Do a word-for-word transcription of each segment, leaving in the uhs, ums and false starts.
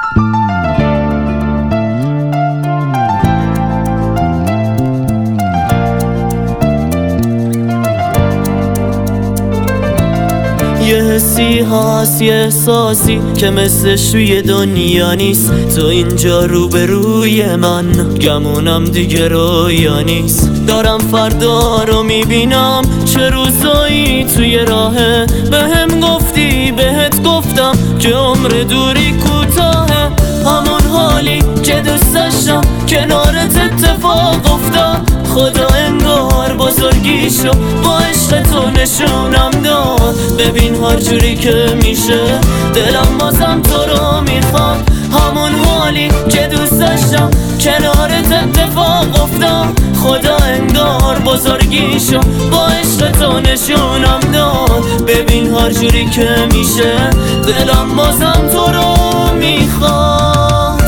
یه حسی هست، یه احساسی که مثلش توی دنیا نیست. تو اینجا روبروی من، گمونم دیگه رویا نیست. دارم فردا رو میبینم، چه روزایی توی راهه. بهم گفتی بهت گفتم که عمر دوری کوتاهه. همون حالی که دوست داشتم کنارت اتفاق افتاد. خدا انگار بزرگیشو با عشق تو نشونم داد. ببین هر جوری که میشه دلم بازم تو رو میخواد. همون حالی که دوست داشتم کنارت اتفاق افتاد. خدا انگار بزرگیشو با عشق تو نشونم داد. ببین هر جوری که میشه دلم بازم تو رو میخواد.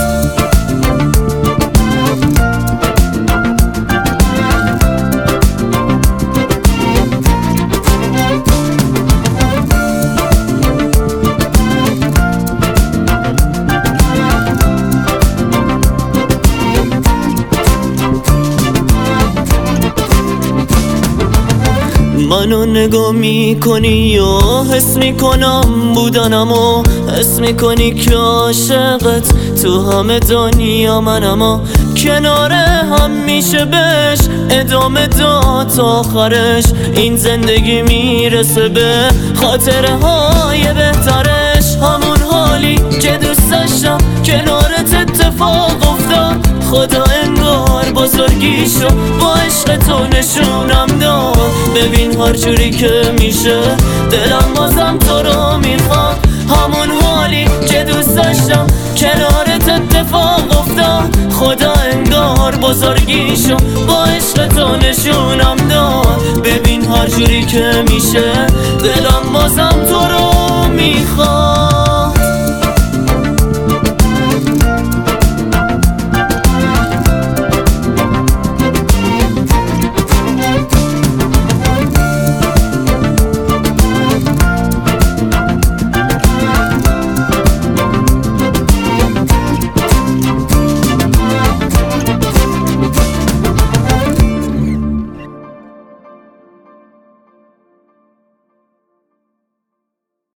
منو نگاه میکنی و حس میکنم بودنم و حس میکنی که عاشقت تو همه دنیا منم و کنار هم میشه بهش ادامه داد تا آخرش. این زندگی میرسه به خاطره های بهترش. همون حالی که دوست داشتم کنارت اتفاق افتاد. خدا انگار بزرگیشو با عشق تو نشونم داد. ببین هر جوری که میشه دلم بازم تو رو میخواد. همون حالی که دوست داشتم کنارت اتفاق افتاد. خدا انگار بزرگیشو با عشق تو نشونم داد. ببین هر جوری که میشه دلم بازم تو رو